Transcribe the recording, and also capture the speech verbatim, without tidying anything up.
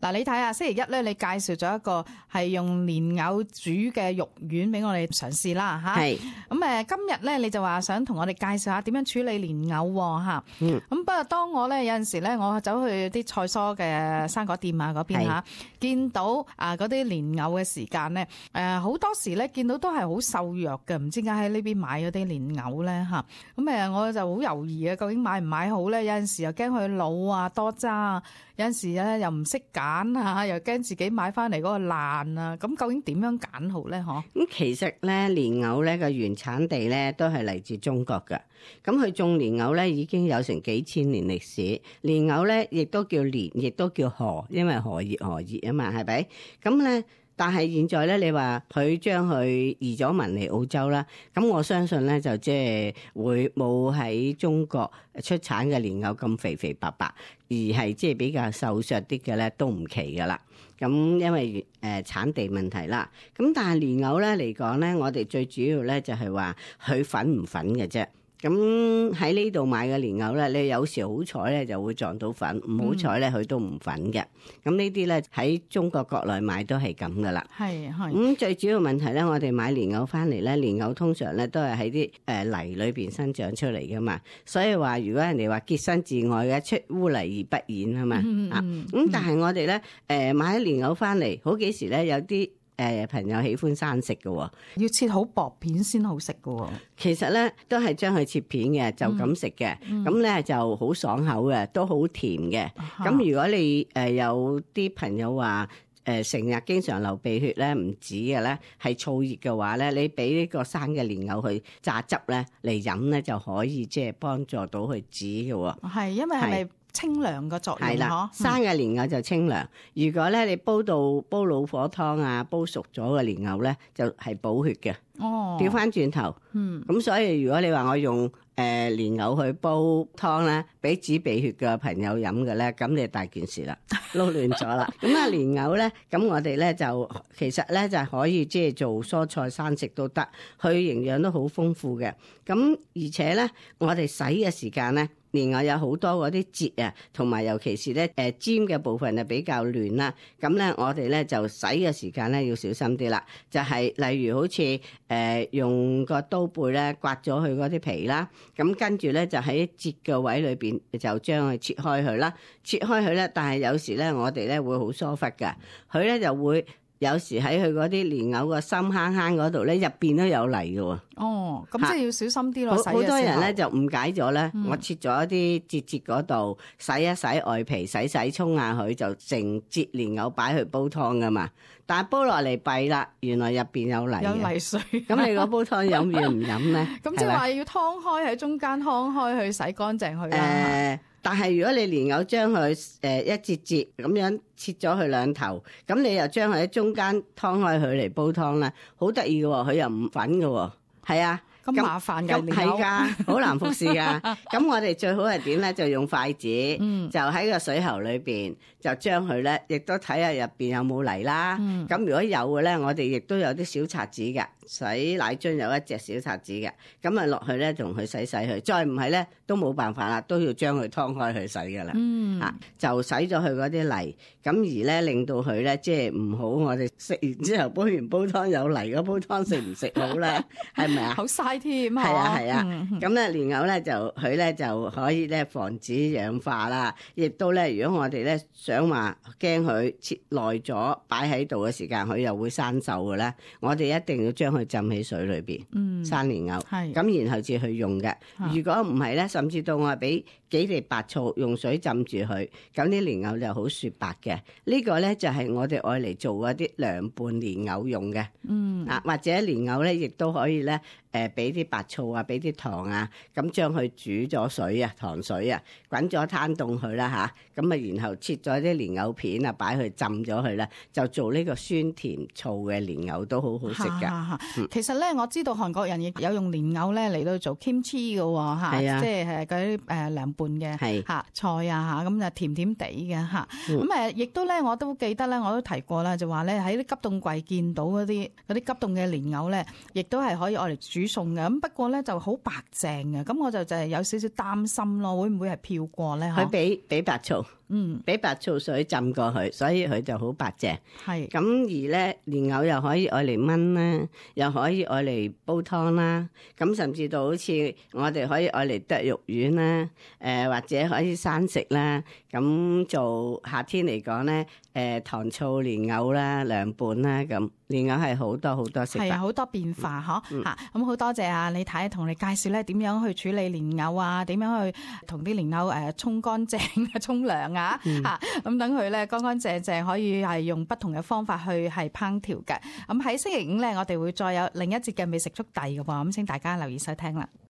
嗱，你睇下星期一咧，你介紹咗一個係用蓮藕煮嘅肉丸俾我哋嘗試啦嚇。 係。 咁誒，今日咧你就話想同我哋介紹下點樣處理蓮藕喎嚇。 嗯。 咁不過當我咧有陣時咧，我走去啲菜蔬嘅生果店啊嗰邊嚇，見到啊嗰啲蓮藕嘅時間咧，誒好多時咧見到都係好瘦弱嘅，唔知點解喺呢邊買嗰啲蓮藕咧嚇。咁誒我就好猶豫啊，究竟買唔買好咧？有陣時又驚佢老啊多渣啊，有陣時咧又唔識揀啊，又驚自己買翻嚟嗰個爛啊。咁究竟點樣揀好咧？嗬？ 咁其實咧蓮藕咧個原產地咧都係嚟自中國㗎。咁佢種蓮藕咧已經有成幾千年歷史。蓮藕咧亦都叫蓮，亦都叫荷，因為荷葉荷葉啊嘛，係咪？咁咧。但係現在咧，你話佢將佢移咗民嚟澳洲啦，咁我相信咧就即係會冇喺中國出產嘅蓮藕咁肥肥白白，而係即係比較瘦削啲嘅咧都唔奇噶啦。咁因為誒、呃、產地問題啦，咁但係蓮藕咧嚟講咧，我哋最主要咧就係話佢粉唔粉嘅啫。咁喺呢度買嘅蓮藕咧，你有時好彩咧就會撞到粉，唔好彩咧佢都唔粉嘅。咁呢啲咧喺中國國內買都係咁噶啦。 係係。咁、 嗯、最主要問題咧，我哋買蓮藕翻嚟咧，蓮藕通常咧都係喺啲誒泥裏邊生長出嚟噶嘛。所以話如果人哋話潔身自愛嘅，出污泥而不染啊嘛。嗯、啊，咁但係我哋咧誒買啲蓮藕翻嚟，好幾時咧有啲。誒朋友喜歡生食嘅， 要切好薄片先好食嘅。 其實咧都係將佢切片嘅，就咁食嘅。咁咧、嗯、就好爽口嘅，都好甜嘅。咁、啊、如果你誒有啲朋友話誒成日經常流鼻血咧，唔止嘅咧，係燥熱嘅話咧，你俾呢個生嘅蓮藕去榨汁咧嚟飲咧，就可以即係幫助到佢止嘅。係因為係咪？清涼嘅作用係啦，生嘅蓮藕就清涼。如果咧你煲到煲老火湯啊，煲熟咗嘅蓮藕咧，就係、是、補血嘅。哦，調翻轉頭，嗯，咁所以如果你話我用誒蓮藕去煲湯咧，俾止鼻血嘅朋友飲嘅咧，咁你大件事啦，撈亂咗啦。咁啊蓮藕咧，咁我哋咧就其實咧就可以即係做蔬菜生食都得，佢營養都好豐富嘅。咁而且咧，我哋洗嘅時間咧。蓮藕有好多嗰啲節啊，同埋尤其是咧誒尖嘅部分就比較嫩啦。咁咧我哋咧就洗嘅時間咧要小心啲啦。就係、是、例如好似誒、呃、用個刀背咧刮咗佢嗰啲皮啦，咁跟住咧就喺節嘅位裏邊就將佢切開佢啦，切開佢咧。但係有時咧我哋咧會好疏忽㗎，佢咧就會。有時喺佢嗰啲蓮藕個深坑坑嗰度咧，入邊都有泥嘅喎。哦，咁即係要小心啲咯。好多人咧就誤解咗咧，嗯、我切咗一啲節節嗰度，洗一洗外皮，洗洗沖下佢，就成節蓮藕擺去煲湯噶嘛。但係煲落嚟弊啦，原來入邊有泥。有泥水。咁你個煲湯飲要唔飲咧？咁即係話要劏開喺中間劏開去洗乾淨佢啦。呃但係如果你蓮藕將佢誒一節節咁樣切咗佢兩頭，咁你又將佢喺中間劏開佢嚟煲湯啦，好得意嘅喎，佢又唔粉嘅喎，係啊。咁麻煩㗎，係㗎，好難服侍㗎。咁我哋最好係點咧？就用筷子，嗯、就喺個水喉裏邊，就將佢咧，亦都睇下入邊有冇泥啦。咁、嗯、如果有嘅咧，我哋亦都有啲小刷子嘅，洗奶樽有一隻小刷子嘅，咁啊落去咧，同佢洗洗佢。再唔係咧，都冇辦法啦，都要將佢劏開去洗㗎啦。嗯、啊，就洗咗佢嗰啲泥，咁而咧令到佢咧，即係唔好我哋食完之後煲完煲湯有泥嗰煲湯食唔食好咧？係咪啊？好嘥添，係啊係啊。咁咧蓮藕咧就佢咧就可以咧防止氧化啦，亦都咧如果我哋咧想話驚佢切耐咗擺喺度嘅時間，佢又會生鏽嘅咧，我哋一定要將佢浸喺水裏邊，嗯、生蓮藕，咁然後至去用嘅。如果唔係咧，甚至到我係俾幾滴白醋用水浸住佢，咁啲蓮藕就好雪白嘅。呢個咧就係我哋愛嚟做嗰啲涼拌蓮藕用嘅，嗯啊或者蓮藕咧亦都可以咧誒俾啲白醋啊，俾啲糖啊，咁將佢煮咗水啊，糖水啊，滾咗攤凍佢啦吓，咁啊然後切咗啲蓮藕片啊，擺去浸咗佢啦，就做呢個酸甜醋嘅蓮藕都好好食噶。其實咧我知道韓國人亦有用蓮藕咧嚟到做 kimchi 嘅喎嚇，即係嗰啲誒涼拌嘅嚇菜啊嚇，咁就甜甜地嘅嚇。咁誒亦都咧我都記得咧，我都提過啦，就話咧喺啲急凍櫃見到嗰啲嗰啲急凍嘅蓮藕咧，亦都係可以愛嚟煮餸嘅。咁不過咧就好白淨嘅，咁我就就係有少少擔心咯，會唔會係漂過咧？佢俾俾白醋。 嗯， 俾白醋水浸過去，所以佢就好白淨。 係咁而咧蓮藕又可以愛嚟炆啦，又可以愛嚟煲湯啦。咁甚至到好似我哋可以愛嚟剁肉丸啦，誒、呃、或者可以生食啦。咁做夏天嚟講咧，誒、呃、糖醋蓮藕啦、涼拌啦，咁蓮藕係好多好多食法。 係啊，好多變化嗬嚇。咁好多謝啊李太同你介紹咧點樣去處理蓮藕啊，點樣去同啲蓮藕誒沖乾淨啊、沖涼啊嚇。咁等佢咧乾乾淨淨，可以係用不同嘅方法去係烹調嘅。咁喺星期五咧，我哋會再有另一節嘅美食速遞嘅喎，咁請大家留意收聽啦。